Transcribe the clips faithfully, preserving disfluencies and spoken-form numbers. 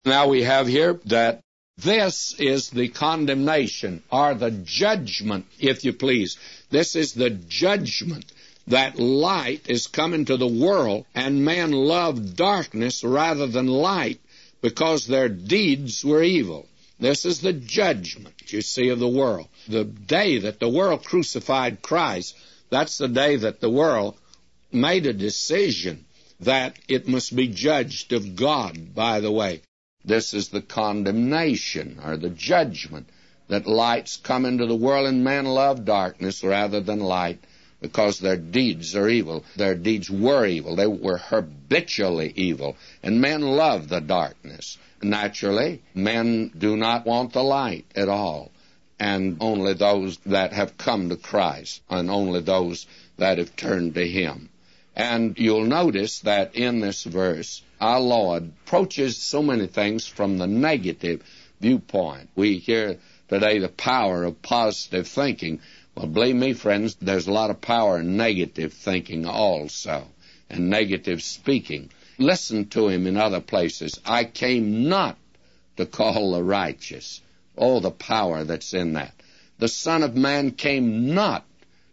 Now we have here that this is the condemnation, or the judgment, if you please. This is the judgment, that light is come into the world, and man loved darkness rather than light, because their deeds were evil. This is the judgment, you see, of the world. The day that the world crucified Christ, that's the day that the world made a decision that it must be judged of God, by the way. This is the condemnation, or the judgment, that light's come into the world, and men love darkness rather than light, because their deeds are evil. Their deeds were evil. They were habitually evil, and men love the darkness. Naturally, men do not want the light at all, and only those that have come to Christ, and only those that have turned to Him. And you'll notice that in this verse, our Lord approaches so many things from the negative viewpoint. We hear today the power of positive thinking. Well, believe me, friends, there's a lot of power in negative thinking also, and negative speaking. Listen to Him in other places. I came not to call the righteous. Oh, the power that's in that. The Son of Man came not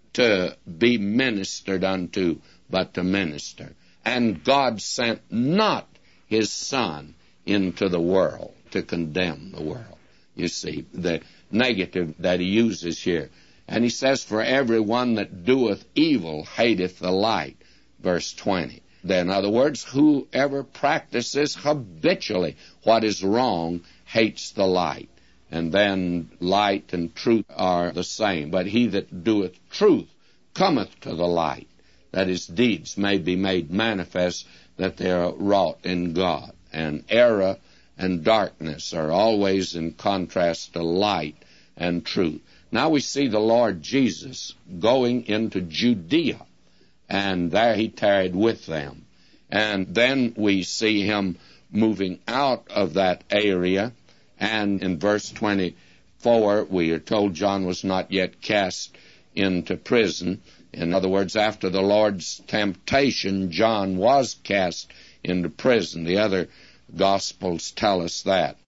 to be ministered unto, but to minister. And God sent not His Son into the world to condemn the world. You see, the negative that He uses here. And He says, for every one that doeth evil hateth the light, verse twenty. In other words, whoever practices habitually what is wrong hates the light. And then light and truth are the same. But he that doeth truth cometh to the light, that his deeds may be made manifest, that they are wrought in God. And error and darkness are always in contrast to light and truth. Now we see the Lord Jesus going into Judea, and there He tarried with them. And then we see Him moving out of that area, and in verse twenty-four we are told John was not yet cast into prison. In other words, after the Lord's temptation, John was cast into prison. The other Gospels tell us that.